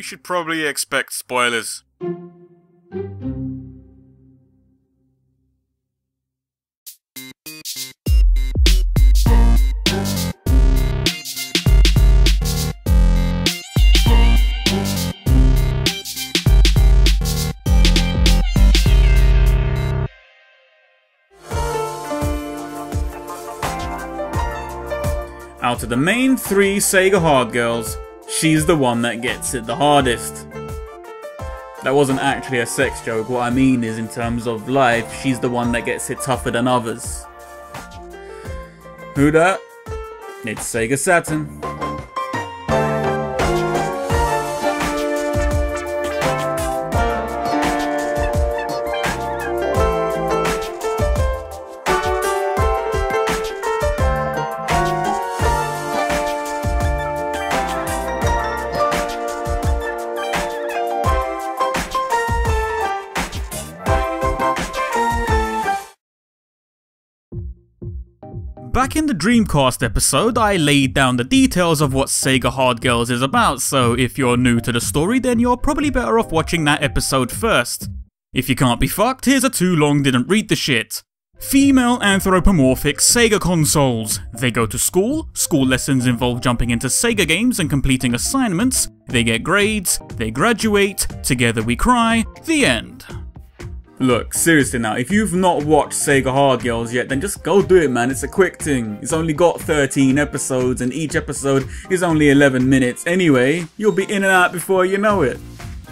should probably expect spoilers. Out of the main 3 Sega Hard Girls, she's the one that gets it the hardest. That wasn't actually a sex joke. What I mean is, in terms of life, she's the one that gets it tougher than others. Who dat? It's Sega Saturn. Back in the Dreamcast episode, I laid down the details of what Sega Hard Girls is about, so if you're new to the story, then you're probably better off watching that episode first. If you can't be fucked, here's a too long didn't read the shit. Female anthropomorphic Sega consoles. They go to school lessons involve jumping into Sega games and completing assignments, they get grades, they graduate, together we cry, the end. Look, seriously now, if you've not watched Sega Hard Girls yet, then just go do it, man. It's a quick thing. It's only got 13 episodes and each episode is only 11 minutes. Anyway, you'll be in and out before you know it.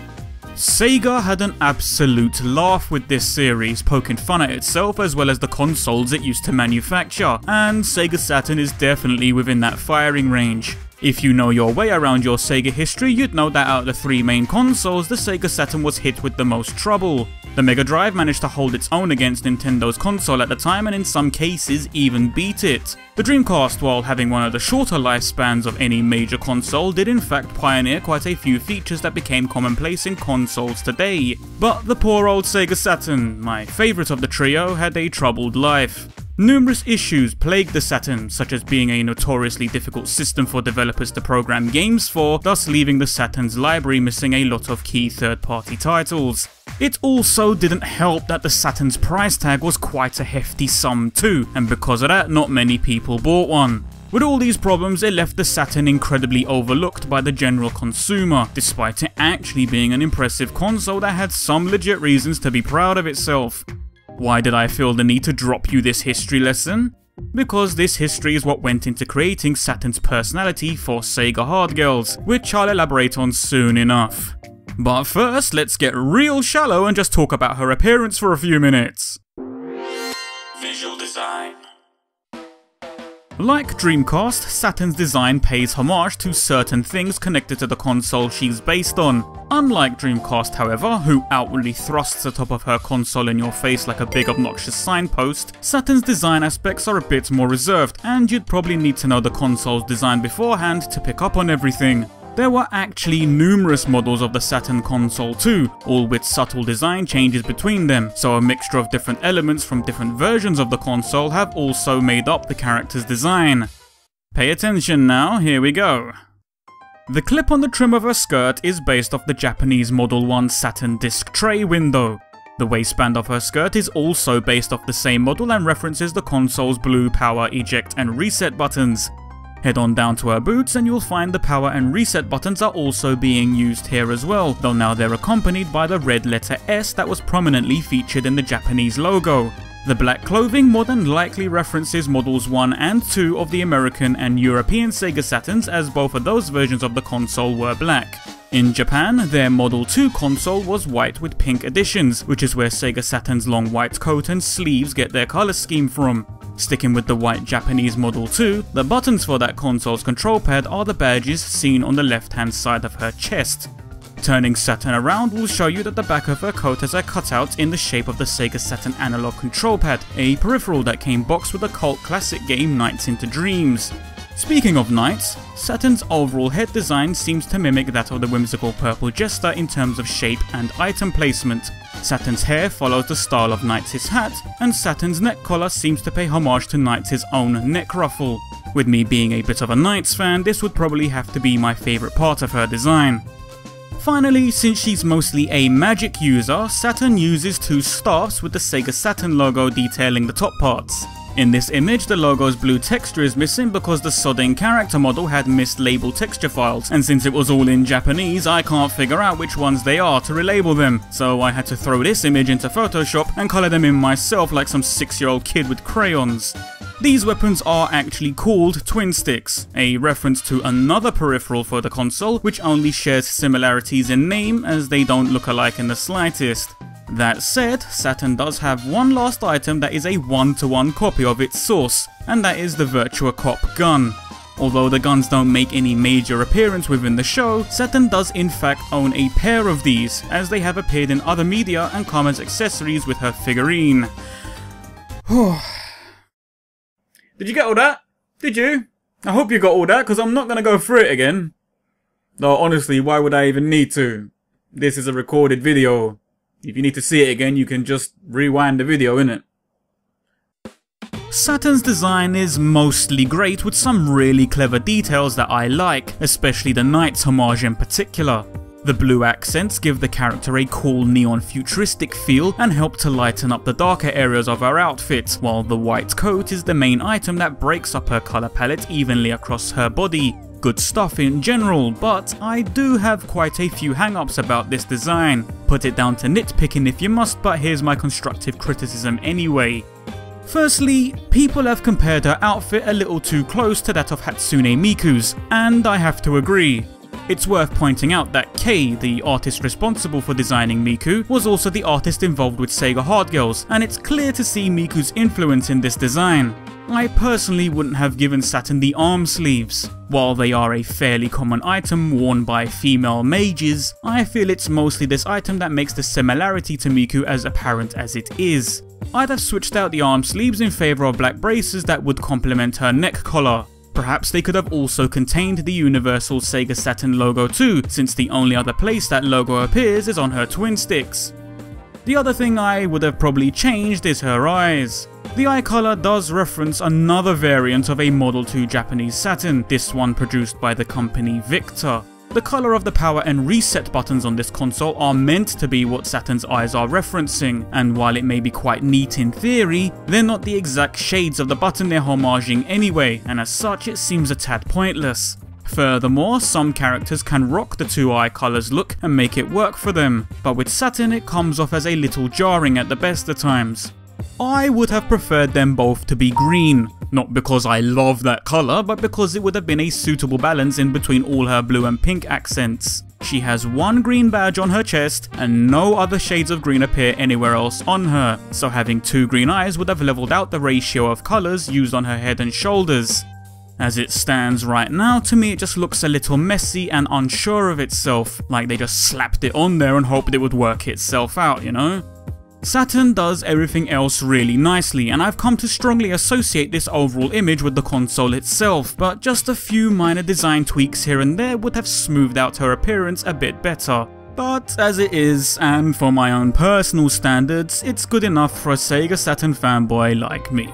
Sega had an absolute laugh with this series, poking fun at itself as well as the consoles it used to manufacture, and Sega Saturn is definitely within that firing range. If you know your way around your Sega history, you'd know that out of the 3 main consoles, the Sega Saturn was hit with the most trouble. The Mega Drive managed to hold its own against Nintendo's console at the time and in some cases even beat it. The Dreamcast, while having one of the shorter lifespans of any major console, did in fact pioneer quite a few features that became commonplace in consoles today. But the poor old Sega Saturn, my favourite of the trio, had a troubled life. Numerous issues plagued the Saturn, such as being a notoriously difficult system for developers to program games for, thus leaving the Saturn's library missing a lot of key third-party titles. It also didn't help that the Saturn's price tag was quite a hefty sum too, and because of that, not many people bought one. With all these problems, it left the Saturn incredibly overlooked by the general consumer, despite it actually being an impressive console that had some legit reasons to be proud of itself. Why did I feel the need to drop you this history lesson? Because this history is what went into creating Saturn's personality for Sega Hard Girls, which I'll elaborate on soon enough. But first, let's get real shallow and just talk about her appearance for a few minutes. Visual design. Like Dreamcast, Saturn's design pays homage to certain things connected to the console she's based on. Unlike Dreamcast, however, who outwardly thrusts the top of her console in your face like a big obnoxious signpost, Saturn's design aspects are a bit more reserved, and you'd probably need to know the console's design beforehand to pick up on everything. There were actually numerous models of the Saturn console too, all with subtle design changes between them, so a mixture of different elements from different versions of the console have also made up the character's design. Pay attention now, here we go. The clip on the trim of her skirt is based off the Japanese Model 1 Saturn disc tray window. The waistband of her skirt is also based off the same model and references the console's blue power, eject and reset buttons. Head on down to her boots and you'll find the power and reset buttons are also being used here as well, though now they're accompanied by the red letter S that was prominently featured in the Japanese logo. The black clothing more than likely references models 1 and 2 of the American and European Sega Saturns, as both of those versions of the console were black. In Japan, their Model 2 console was white with pink additions, which is where Sega Saturn's long white coat and sleeves get their colour scheme from. Sticking with the white Japanese Model 2, the buttons for that console's control pad are the badges seen on the left hand side of her chest. Turning Saturn around will show you that the back of her coat has a cutout in the shape of the Sega Saturn analog control pad, a peripheral that came boxed with the cult classic game Nights into Dreams. Speaking of Nights, Saturn's overall head design seems to mimic that of the whimsical Purple Jester in terms of shape and item placement. Saturn's hair follows the style of Nights' hat, and Saturn's neck collar seems to pay homage to Nights' own neck ruffle. With me being a bit of a Nights fan, this would probably have to be my favourite part of her design. Finally, since she's mostly a magic user, Saturn uses two staffs with the Sega Saturn logo detailing the top parts. In this image, the logo's blue texture is missing because the sodding character model had mislabeled texture files, and since it was all in Japanese, I can't figure out which ones they are to relabel them, so I had to throw this image into Photoshop and colour them in myself like some 6-year-old kid with crayons. These weapons are actually called Twin Sticks, a reference to another peripheral for the console which only shares similarities in name as they don't look alike in the slightest. That said, Saturn does have one last item that is a 1-to-1 copy of its source, and that is the Virtua Cop gun. Although the guns don't make any major appearance within the show, Saturn does in fact own a pair of these, as they have appeared in other media and come as accessories with her figurine. Did you get all that? Did you? I hope you got all that, because I'm not going to go through it again. Though honestly, why would I even need to? This is a recorded video. If you need to see it again, you can just rewind the video, innit? Saturn's design is mostly great with some really clever details that I like, especially the Knights homage in particular. The blue accents give the character a cool neon futuristic feel and help to lighten up the darker areas of her outfit, while the white coat is the main item that breaks up her colour palette evenly across her body. Good stuff in general, but I do have quite a few hang-ups about this design. Put it down to nitpicking if you must, but here's my constructive criticism anyway. Firstly, people have compared her outfit a little too close to that of Hatsune Miku's, and I have to agree. It's worth pointing out that Kei, the artist responsible for designing Miku, was also the artist involved with Sega Hard Girls, and it's clear to see Miku's influence in this design. I personally wouldn't have given Saturn the arm sleeves. While they are a fairly common item worn by female mages, I feel it's mostly this item that makes the similarity to Miku as apparent as it is. I'd have switched out the arm sleeves in favour of black braces that would complement her neck collar. Perhaps they could have also contained the universal Sega Saturn logo too, since the only other place that logo appears is on her twin sticks. The other thing I would have probably changed is her eyes. The eye colour does reference another variant of a Model 2 Japanese Saturn, this one produced by the company Victor. The colour of the power and reset buttons on this console are meant to be what Saturn's eyes are referencing, and while it may be quite neat in theory, they're not the exact shades of the button they're homaging anyway, and as such it seems a tad pointless. Furthermore, some characters can rock the two eye colours look and make it work for them, but with Saturn it comes off as a little jarring at the best of times. I would have preferred them both to be green, not because I love that colour, but because it would have been a suitable balance in between all her blue and pink accents. She has one green badge on her chest, and no other shades of green appear anywhere else on her, so having two green eyes would have levelled out the ratio of colours used on her head and shoulders. As it stands right now, to me it just looks a little messy and unsure of itself, like they just slapped it on there and hoped it would work itself out, you know? Saturn does everything else really nicely, and I've come to strongly associate this overall image with the console itself, but just a few minor design tweaks here and there would have smoothed out her appearance a bit better. But as it is, and for my own personal standards, it's good enough for a Sega Saturn fanboy like me.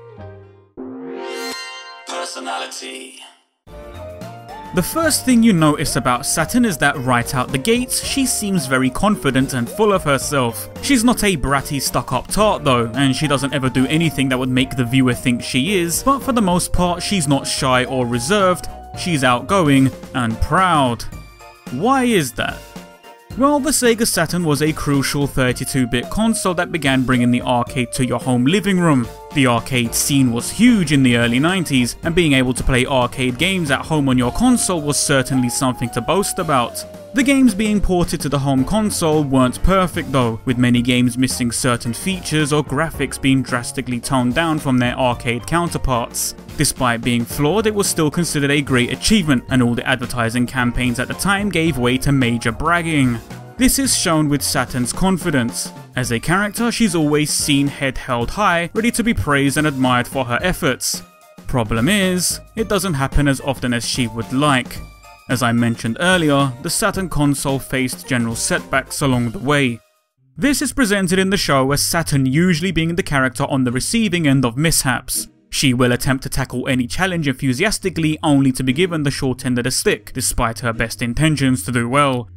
Personality. The first thing you notice about Saturn is that right out the gates, she seems very confident and full of herself. She's not a bratty stuck-up tart though, and she doesn't ever do anything that would make the viewer think she is, but for the most part she's not shy or reserved, she's outgoing and proud. Why is that? Well, the Sega Saturn was a crucial 32-bit console that began bringing the arcade to your home living room. The arcade scene was huge in the early 90s, and being able to play arcade games at home on your console was certainly something to boast about. The games being ported to the home console weren't perfect though, with many games missing certain features or graphics being drastically toned down from their arcade counterparts. Despite being flawed, it was still considered a great achievement, and all the advertising campaigns at the time gave way to major bragging. This is shown with Saturn's confidence. As a character, she's always seen head held high, ready to be praised and admired for her efforts. Problem is, it doesn't happen as often as she would like. As I mentioned earlier, the Saturn console faced general setbacks along the way. This is presented in the show as Saturn usually being the character on the receiving end of mishaps. She will attempt to tackle any challenge enthusiastically only to be given the short end of the stick, despite her best intentions to do well.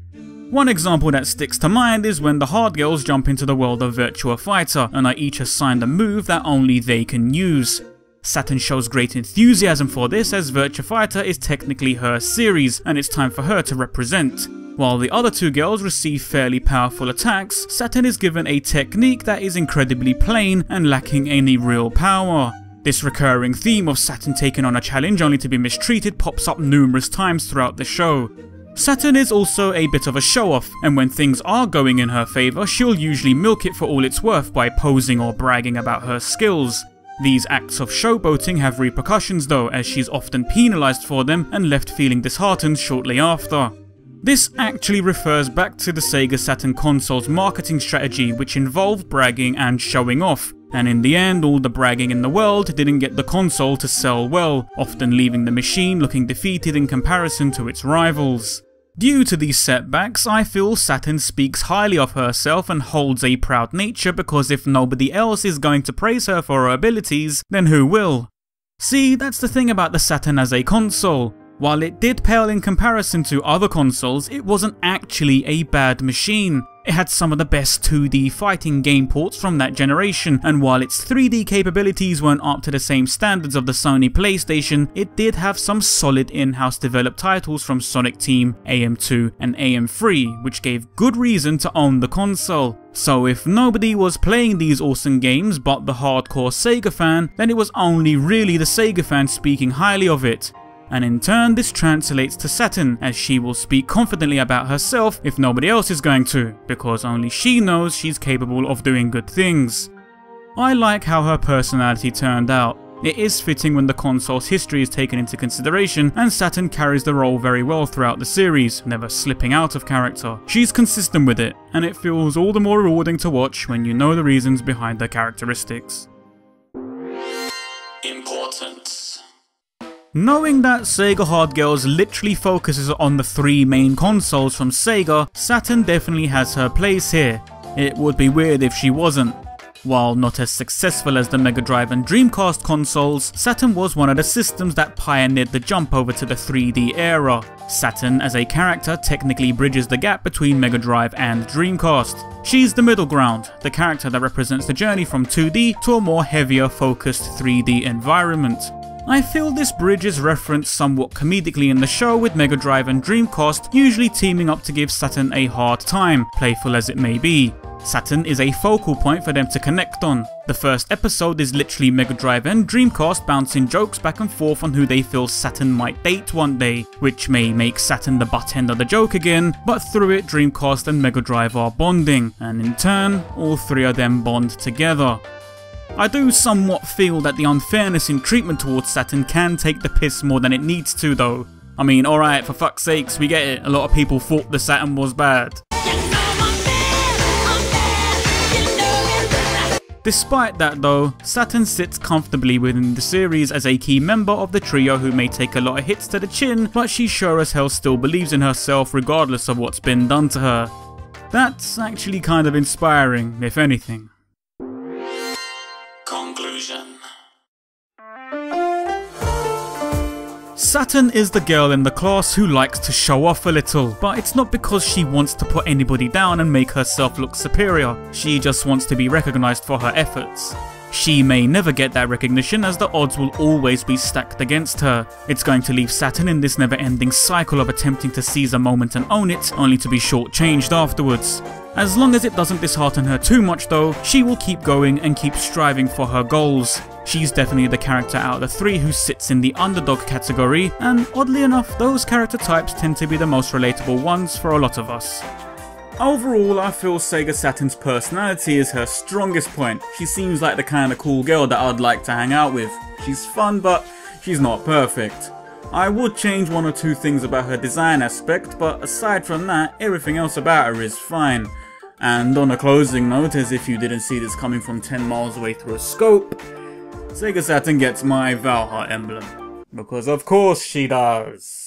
One example that sticks to mind is when the Hard Girls jump into the world of Virtua Fighter and are each assigned a move that only they can use. Saturn shows great enthusiasm for this, as Virtua Fighter is technically her series and it's time for her to represent. While the other two girls receive fairly powerful attacks, Saturn is given a technique that is incredibly plain and lacking any real power. This recurring theme of Saturn taking on a challenge only to be mistreated pops up numerous times throughout the show. Saturn is also a bit of a show-off, and when things are going in her favour, she'll usually milk it for all it's worth by posing or bragging about her skills. These acts of showboating have repercussions though, as she's often penalised for them and left feeling disheartened shortly after. This actually refers back to the Sega Saturn console's marketing strategy, which involved bragging and showing off, and in the end all the bragging in the world didn't get the console to sell well, often leaving the machine looking defeated in comparison to its rivals. Due to these setbacks, I feel Saturn speaks highly of herself and holds a proud nature, because if nobody else is going to praise her for her abilities, then who will? See, that's the thing about the Saturn as a console. While it did pale in comparison to other consoles, it wasn't actually a bad machine. It had some of the best 2D fighting game ports from that generation, and while its 3D capabilities weren't up to the same standards of the Sony PlayStation, it did have some solid in-house developed titles from Sonic Team, AM2 and AM3, which gave good reason to own the console. So if nobody was playing these awesome games but the hardcore Sega fan, then it was only really the Sega fan speaking highly of it. And in turn this translates to Saturn, as she will speak confidently about herself if nobody else is going to, because only she knows she's capable of doing good things. I like how her personality turned out. It is fitting when the console's history is taken into consideration, and Saturn carries the role very well throughout the series, never slipping out of character. She's consistent with it, and it feels all the more rewarding to watch when you know the reasons behind her characteristics. Importance. Knowing that Sega Hard Girls literally focuses on the three main consoles from Sega, Saturn definitely has her place here. It would be weird if she wasn't. While not as successful as the Mega Drive and Dreamcast consoles, Saturn was one of the systems that pioneered the jump over to the 3D era. Saturn as a character technically bridges the gap between Mega Drive and Dreamcast. She's the middle ground, the character that represents the journey from 2D to a more heavier focused 3D environment. I feel this bridge is referenced somewhat comedically in the show, with Mega Drive and Dreamcast usually teaming up to give Saturn a hard time, playful as it may be. Saturn is a focal point for them to connect on. The first episode is literally Mega Drive and Dreamcast bouncing jokes back and forth on who they feel Saturn might date one day, which may make Saturn the butt end of the joke again, but through it Dreamcast and Mega Drive are bonding, and in turn, all three of them bond together. I do somewhat feel that the unfairness in treatment towards Saturn can take the piss more than it needs to though. I mean, alright, for fuck's sakes, we get it, a lot of people thought the Saturn was bad. Despite that though, Saturn sits comfortably within the series as a key member of the trio who may take a lot of hits to the chin, but she sure as hell still believes in herself regardless of what's been done to her. That's actually kind of inspiring, if anything. Conclusion. Saturn is the girl in the class who likes to show off a little, but it's not because she wants to put anybody down and make herself look superior. She just wants to be recognised for her efforts. She may never get that recognition, as the odds will always be stacked against her. It's going to leave Saturn in this never-ending cycle of attempting to seize a moment and own it, only to be shortchanged afterwards. As long as it doesn't dishearten her too much though, she will keep going and keep striving for her goals. She's definitely the character out of the three who sits in the underdog category, and oddly enough, those character types tend to be the most relatable ones for a lot of us. Overall, I feel Sega Saturn's personality is her strongest point. She seems like the kind of cool girl that I'd like to hang out with. She's fun, but she's not perfect. I would change one or two things about her design aspect, but aside from that, everything else about her is fine. And on a closing note, as if you didn't see this coming from 10 miles away through a scope, Sega Saturn gets my Valhalla emblem. Because of course she does.